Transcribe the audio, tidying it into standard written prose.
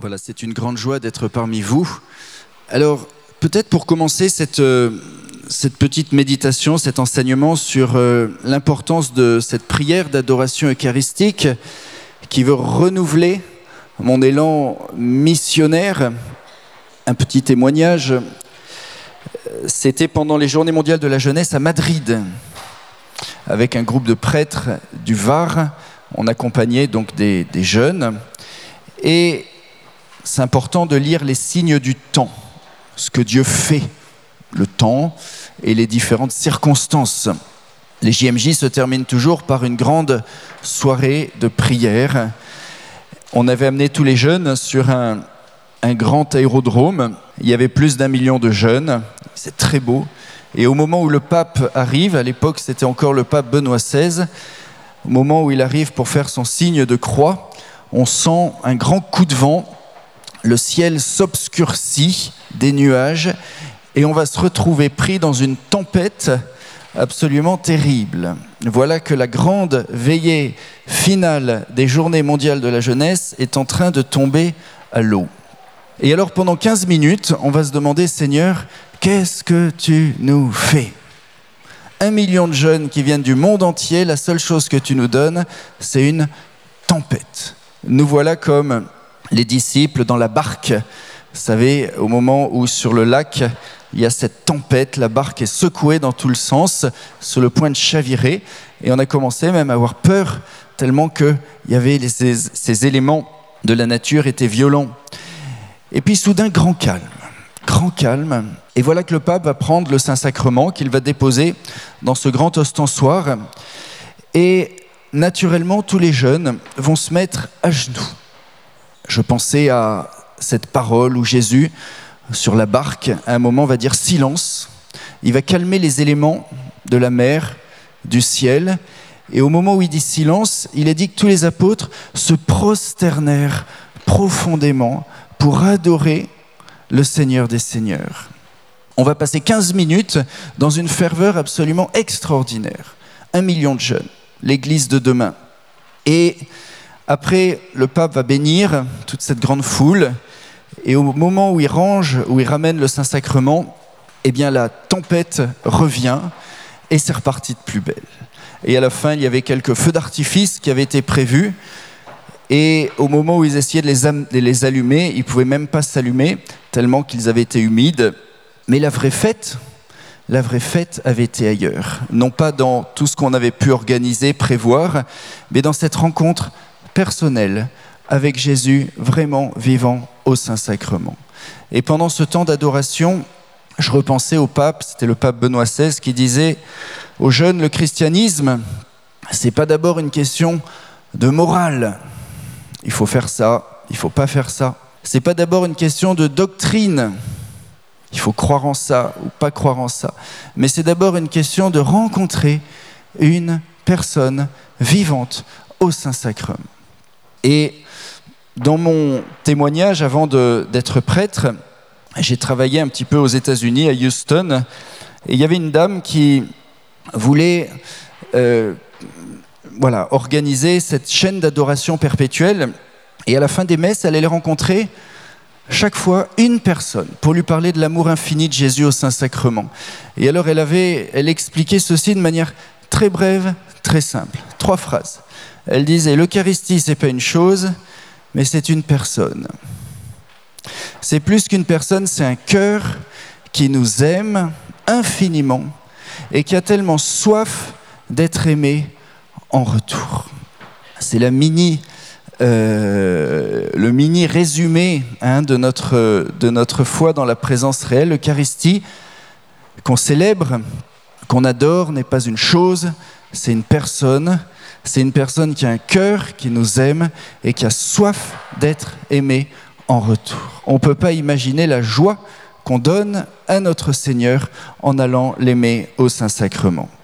Voilà, c'est une grande joie d'être parmi vous. Alors, peut-être pour commencer cette petite méditation, cet enseignement sur l'importance de cette prière d'adoration eucharistique qui veut renouveler mon élan missionnaire. Un petit témoignage, c'était pendant les Journées mondiales de la jeunesse à Madrid, avec un groupe de prêtres du Var. On accompagnait donc des jeunes. Et c'est important de lire les signes du temps, ce que Dieu fait, le temps et les différentes circonstances. Les JMJ se terminent toujours par une grande soirée de prière. On avait amené tous les jeunes sur un grand aérodrome. Il y avait plus d'1 million de jeunes. C'est très beau. Et au moment où le pape arrive, à l'époque c'était encore le pape Benoît XVI, au moment où il arrive pour faire son signe de croix, on sent un grand coup de vent. Le ciel s'obscurcit des nuages et on va se retrouver pris dans une tempête absolument terrible. Voilà que la grande veillée finale des Journées mondiales de la jeunesse est en train de tomber à l'eau. Et alors pendant 15 minutes, on va se demander, Seigneur, qu'est-ce que tu nous fais ? 1 million de jeunes qui viennent du monde entier, la seule chose que tu nous donnes, c'est une tempête. Nous voilà comme les disciples dans la barque. Vous savez, au moment où sur le lac, il y a cette tempête, la barque est secouée dans tous les sens, sur le point de chavirer. Et on a commencé même à avoir peur, tellement qu'il y avait ces éléments de la nature étaient violents. Et puis soudain, grand calme. Et voilà que le pape va prendre le Saint-Sacrement qu'il va déposer dans ce grand ostensoir. Et naturellement, tous les jeunes vont se mettre à genoux. Je pensais à cette parole où Jésus, sur la barque, à un moment va dire silence. Il va calmer les éléments de la mer, du ciel. Et au moment où il dit silence, il est dit que tous les apôtres se prosternèrent profondément pour adorer le Seigneur des Seigneurs. On va passer 15 minutes dans une ferveur absolument extraordinaire. 1 million de jeunes, l'église de demain. Et après, le pape va bénir toute cette grande foule. Et au moment où il ramène le Saint-Sacrement, eh bien la tempête revient et c'est reparti de plus belle. Et à la fin, il y avait quelques feux d'artifice qui avaient été prévus. Et au moment où ils essayaient de les allumer, ils ne pouvaient même pas s'allumer, tellement qu'ils avaient été humides. Mais la vraie fête avait été ailleurs. Non pas dans tout ce qu'on avait pu organiser, prévoir, mais dans cette rencontre personnelle avec Jésus, vraiment vivant au Saint-Sacrement. Et pendant ce temps d'adoration, je repensais au pape, c'était le pape Benoît XVI, qui disait aux jeunes, le christianisme, c'est pas d'abord une question de morale. Il faut faire ça, il faut pas faire ça. C'est pas d'abord une question de doctrine. Il faut croire en ça ou pas croire en ça. Mais c'est d'abord une question de rencontrer une personne vivante au Saint-Sacrement. Et dans mon témoignage, avant d'être prêtre, j'ai travaillé un petit peu aux États-Unis, à Houston, et il y avait une dame qui voulait organiser cette chaîne d'adoration perpétuelle, et à la fin des messes, elle allait rencontrer chaque fois une personne pour lui parler de l'amour infini de Jésus au Saint-Sacrement. Et alors elle expliquait ceci de manière très brève, très simple. 3 phrases. Elle disait, l'Eucharistie, c'est pas une chose, mais c'est une personne. C'est plus qu'une personne, c'est un cœur qui nous aime infiniment et qui a tellement soif d'être aimé en retour. C'est le mini résumé de notre foi dans la présence réelle. L'Eucharistie qu'on célèbre, qu'on adore, n'est pas une chose, c'est une personne. C'est une personne qui a un cœur, qui nous aime et qui a soif d'être aimé en retour. On ne peut pas imaginer la joie qu'on donne à notre Seigneur en allant l'aimer au Saint-Sacrement.